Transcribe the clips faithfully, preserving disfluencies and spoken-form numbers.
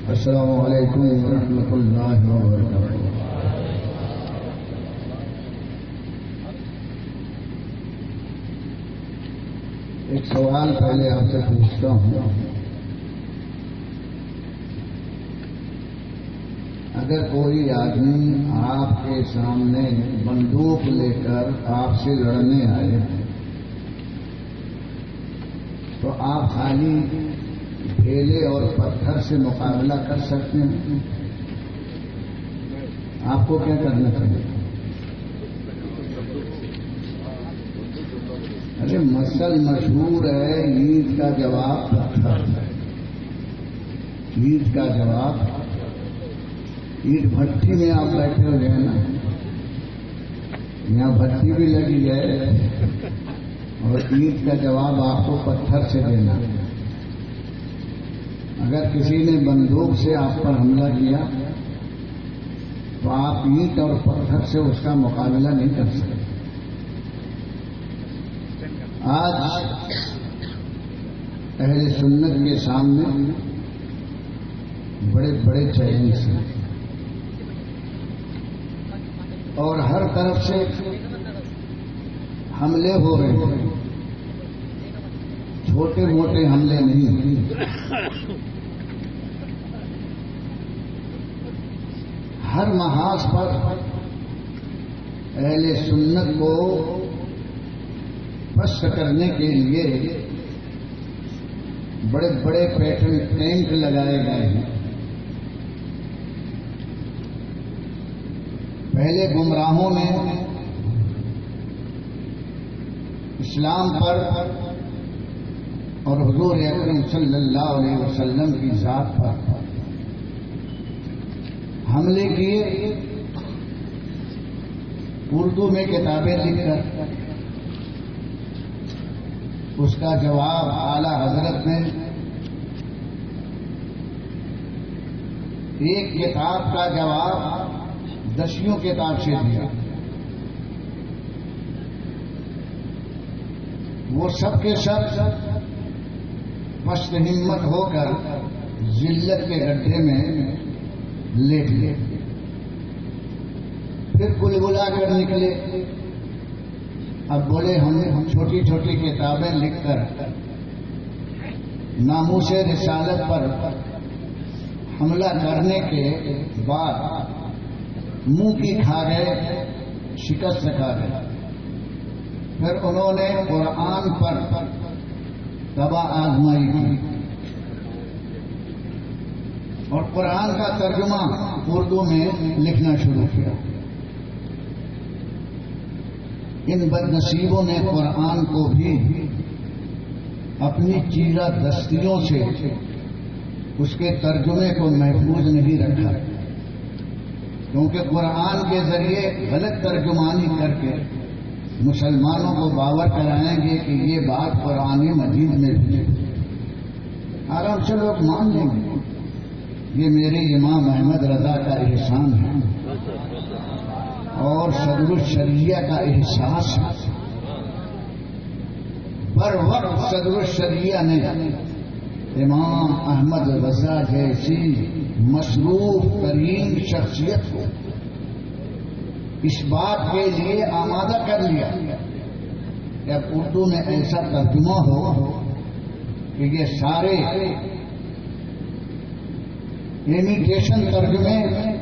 السلام علیکم ورحمۃ اللہ وبرکاتہ۔ ایک سوال پہلے آپ سے پوچھتا ہوں، اگر کوئی آدمی آپ کے سامنے بندوق لے کر آپ سے لڑنے آئے تو آپ خالی ڈھیلے اور پتھر سے مقابلہ کر سکتے ہیں؟ آپ کو کیا کرنا چاہیے؟ ارے مسل مشہور ہے، عید کا جواب پتھر ہے۔ عید کا جواب، عید بھٹی میں آپ بیٹھے ہوئے ہیں نا، یہاں بھٹی بھی لگی ہے اور عید کا جواب آپ کو پتھر سے دینا ہے۔ اگر کسی نے بندوق سے آپ پر حملہ کیا تو آپ اینٹ اور پتھر سے اس کا مقابلہ نہیں کر سکتے۔ آج اہل سنت کے سامنے بڑے بڑے چیلنج ہیں اور ہر طرف سے حملے ہو رہے ہیں، چھوٹے موٹے حملے نہیں۔ ہر محاذ پر اہل سنت کو پست کرنے کے لیے بڑے بڑے پیٹرن ٹینک لگائے گئے ہیں۔ پہلے گمراہوں نے اسلام پر اور حضور اکرم صلی اللہ علیہ وسلم کی ذات پر حملے کیے، اردو میں کتابیں لکھ کر اس کا جواب اعلی حضرت نے ایک کتاب کا جواب دسیوں کتاب سے دیا۔ وہ سب کے سب پست ہمت ہو کر ذلت کے گڈھے میں لیٹ گئے، پھر کل بلا کر نکلے۔ اب بولے ہم چھوٹی چھوٹی کتابیں لکھ کر ناموس رسالت پر حملہ کرنے کے بعد منہ کی کھا گئے، شکست کھا گئے۔ پھر انہوں نے قرآن پر تباہ آزمائی کی اور قرآن کا ترجمہ اردو میں لکھنا شروع کیا۔ ان بد نصیبوں نے قرآن کو بھی اپنی چیرہ دستیوں سے اس کے ترجمے کو محفوظ نہیں رکھا، کیونکہ قرآن کے ذریعے غلط ترجمانی کر کے مسلمانوں کو باور کرائیں گے کہ یہ بات قرآن مجید میں بھی، آرام سے لوگ مان لیں گے۔ یہ میرے امام احمد رضا کا احسان ہے اور صدر الشریعہ کا احساس ہے۔ بر وقت صدر الشریعہ نے امام احمد رضا جیسی مصروف ترین شخصیت کو اس بات کے لیے آمادہ کر لیا کہ اب اردو میں ایسا ترجمہ ہو کہ یہ سارے امیٹیشن ترجمے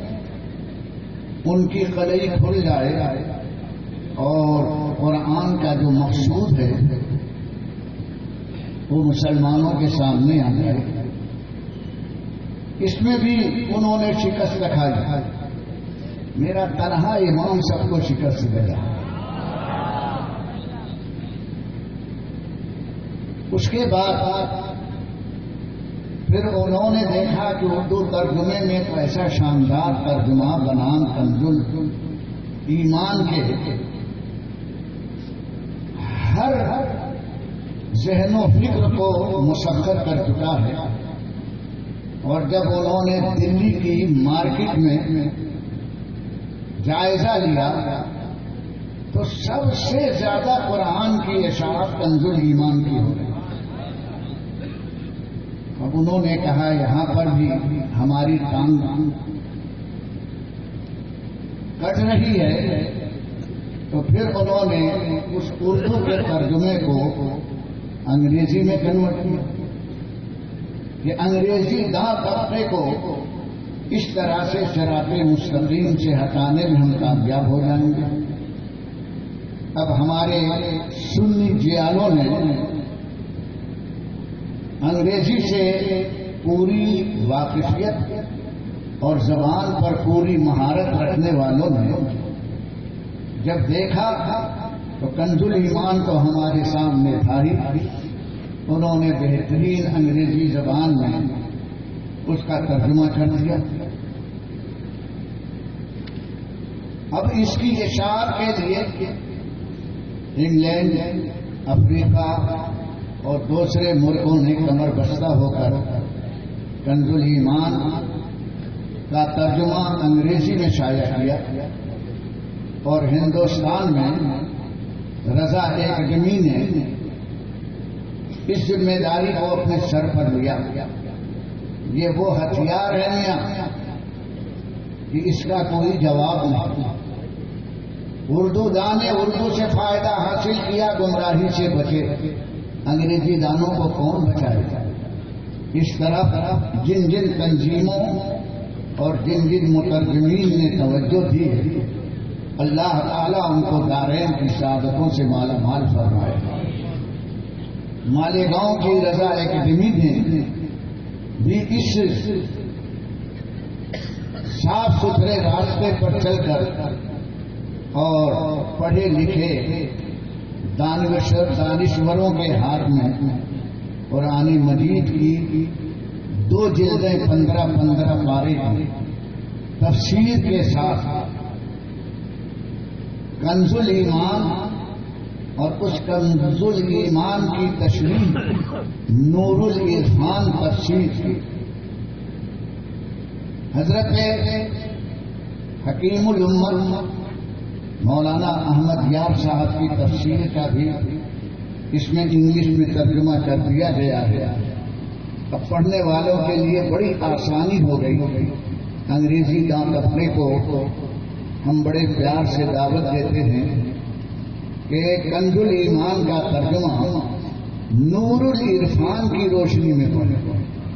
ان کی قلعی کھل جائے اور قرآن کا جو مقصود ہے وہ مسلمانوں کے سامنے آ جائے۔ اس میں بھی انہوں نے شکست کھائی۔ میرا تنہا امام سب کو شکست دیا۔ اس کے بعد پھر انہوں نے دیکھا کہ اردو ترجمے میں تو ایسا شاندار ترجمہ بنان کنز ایمان کے ہر ذہن و فکر کو مسخر کر چکا ہے، اور جب انہوں نے دلی کی مارکیٹ میں جائزہ لیا تو سب سے زیادہ قرآن کی اشاعت کنز ایمان کی ہو گئی۔ اب انہوں نے کہا یہاں پر بھی ہماری ٹانگ کٹ رہی ہے، تو پھر انہوں نے اس اردو کے ترجمے کو انگریزی میں کنورٹ کیا کہ انگریزی داں طبقے کو اس طرح سے صراط مستقیم سے ہٹانے میں ہم کامیاب ہو جائیں گے۔ اب ہمارے سنی جیالوں نے انگریزی سے پوری واقفیت اور زبان پر پوری مہارت رکھنے والوں نے جب دیکھا تو کنز الایمان تو ہمارے سامنے تھا ہی، انہوں نے بہترین انگریزی زبان میں اس کا ترجمہ کر دیا۔ اب اس کی اشاعت کے لیے انگلینڈ، افریقہ اور دوسرے ملکوں نے کمر بستہ ہو کر کنز الایمان کا ترجمہ انگریزی میں شائع کیا، اور ہندوستان میں رضا اکیڈمی نے اس ذمہ داری کو اپنے سر پر لیا۔ یہ وہ ہتھیار ہے میاں کہ اس کا کوئی جواب نہیں۔ اردو دانے اردو سے فائدہ حاصل کیا، گمراہی سے بچے، انگریزی دانوں کو کون بچائے؟ اس طرح جن جن تنظیموں اور جن جن مترجمین نے توجہ دی ہے، اللہ تعالیٰ ان کو دارین کی سعادتوں سے مالا مال فرمائے۔ مالیگاؤں کی رضا اکیڈمی نے بھی اس صاف ستھرے راستے پر چل کر اور پڑھے لکھے دانشوروں کے ہاتھ میں قرآن مجید کی دو جلدیں پندرہ پندرہ پارے کی تفسیر کے ساتھ کنز الایمان اور اس کنز الایمان کی تشریح نور العرفان تفسیر کی حضرت حکیم الامت مولانا احمد یار صاحب کی تفسیر کا بھی اس میں انگلش میں ترجمہ کر دیا گیا ہے۔ اب پڑھنے والوں کے لیے بڑی آسانی ہو گئی۔ انگریزی دان طبقے کو ہم بڑے پیار سے دعوت دیتے ہیں کہ کنز الایمان کا ترجمہ نور العرفان کی روشنی میں پڑھیں۔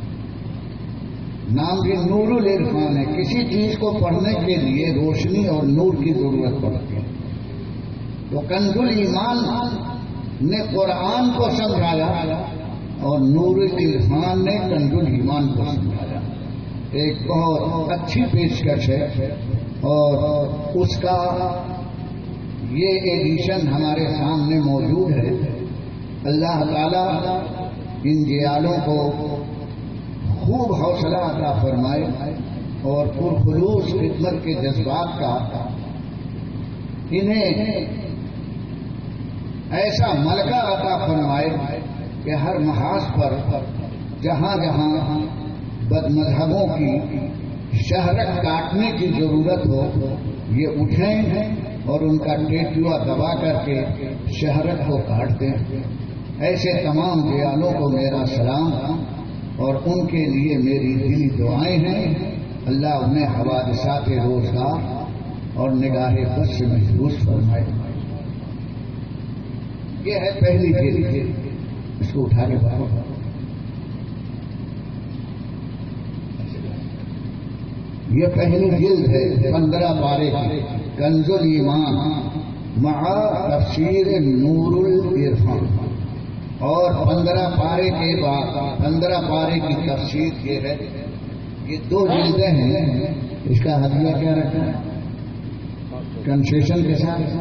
نام بھی نور العرفان ہے، کسی چیز کو پڑھنے کے لیے روشنی اور نور کی ضرورت پڑتی ہے۔ تو کنز الایمان نے قرآن کو سمجھایا اور نور العرفان نے کنز الایمان کو سمجھایا۔ ایک بہت اچھی پیشکش ہے اور اس کا یہ ایڈیشن ہمارے سامنے موجود ہے۔ اللہ تعالیٰ ان جیالوں کو خوب حوصلہ عطا فرمائے اور پرخلوص خدمت کے جذبات کا انہیں ایسا ملکہ عطا فرمائے کہ ہر محاذ پر جہاں جہاں بد مذہبوں کی شہرت کاٹنے کی ضرورت ہو یہ اٹھیں اور ان کا ٹیٹوا دبا کر کے شہرت کو کاٹتے ہیں۔ ایسے تمام دیالوں کو میرا سلام اور ان کے لیے میری دلی دعائیں ہیں۔ اللہ انہیں حوادثات روزگار اور نگاہ خود سے محفوظ فرمائے۔ یہ ہے پہلی جلد، اس کو اٹھا کے باہر یہ پہلی جلد ہے پندرہ پارے کی کنز الایمان مع تفسیر نور العرفان، اور پندرہ پارے کے بعد پندرہ پارے کی تفسیر یہ ہے۔ یہ دو جلدیں ہیں، اس کا ہدیہ کیا رکھا ہے؟ کنسیشن کے ساتھ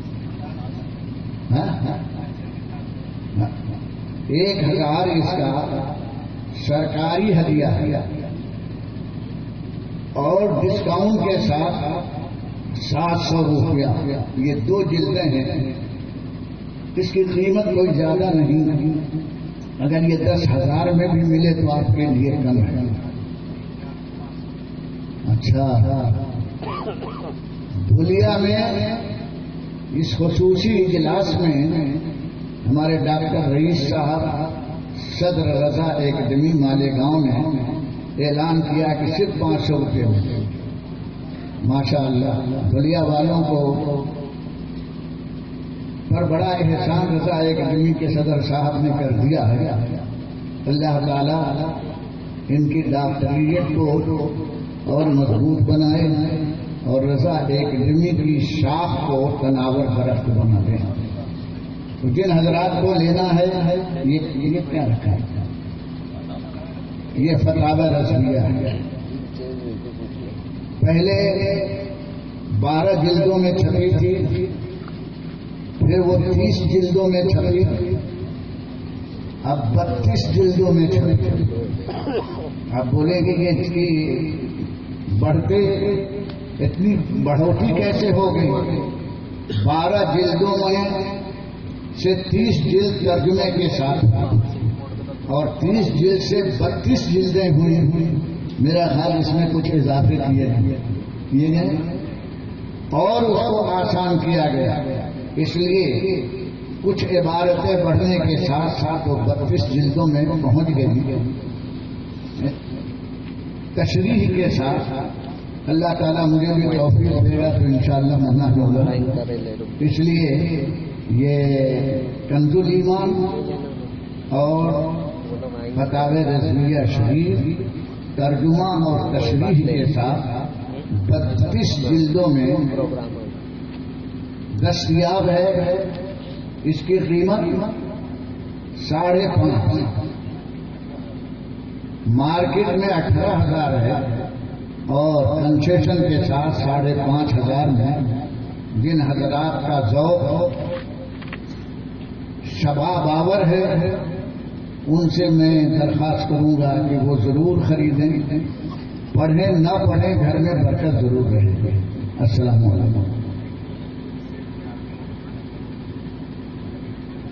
ایک ہزار اس کا سرکاری ہدیہ ہے اور ڈسکاؤنٹ کے ساتھ سات سو روپیہ۔ یہ دو جلدیں ہیں، اس کی قیمت کوئی زیادہ نہیں، اگر یہ دس ہزار میں بھی ملے تو آپ کے لیے کم ہے۔ اچھا، دھولیا میں اس خصوصی اجلاس میں ہمارے ڈاکٹر رئیس صاحب صدر رضا ایکڈمی مالیگاؤں نے اعلان کیا کہ صرف پانچ سو روپے میں ماشاء اللہ دھلیا والوں کو پر بڑا احسان رضا ایکڈمی کے صدر صاحب نے کر دیا ہے. اللہ تعالیٰ ان کی ڈاکٹریٹ کو اور مضبوط بنائے اور رضا ایکڈمی کی شاخ کو تناور درخت بنا دیں. جن حضرات کو لینا ہے یہ کیا رکھا ہے؟ یہ فتاوی رضویہ ہے. پہلے بارہ جلدوں میں چھپی تھی، پھر وہ تیس جلدوں میں چھپی، اب بتیس جلدوں میں چھپی. اب بولیں گے کہ اس کی بڑھتے اتنی بڑھوتی کیسے ہو گئی؟ بارہ جلدوں میں سے تیس جلد ترجمے کے ساتھ اور تیس جلد سے بتیس جلدیں ہوئی ہوئی. میرا خیال اس میں کچھ اضافے کیے کیے گئے اور اس کو آسان کیا گیا. اس لیے کچھ عبارتیں بڑھنے کے ساتھ ساتھ وہ بتیس جلدوں میں پہنچ گئی تشریح کے ساتھ. اللہ تعالیٰ مجھے بھی توفیق دے گا تو انشاءاللہ منع ہوگا. اس لیے یہ کنز الایمان اور فتاوی رضویہ شریف ترجمہ اور تشریح کے ساتھ بتیس جلدوں میں دستیاب ہے. اس کی قیمت ساڑھے پانچ، مارکیٹ میں اٹھارہ ہزار ہے اور کنسیشن کے ساتھ ساڑھے پانچ ہزار میں. جن حضرات کا ذوق شباب آور ہے ان سے میں درخواست کروں گا کہ وہ ضرور خریدیں. پڑھیں نہ پڑھیں گھر میں برکت ضرور رہے. السلام علیکم.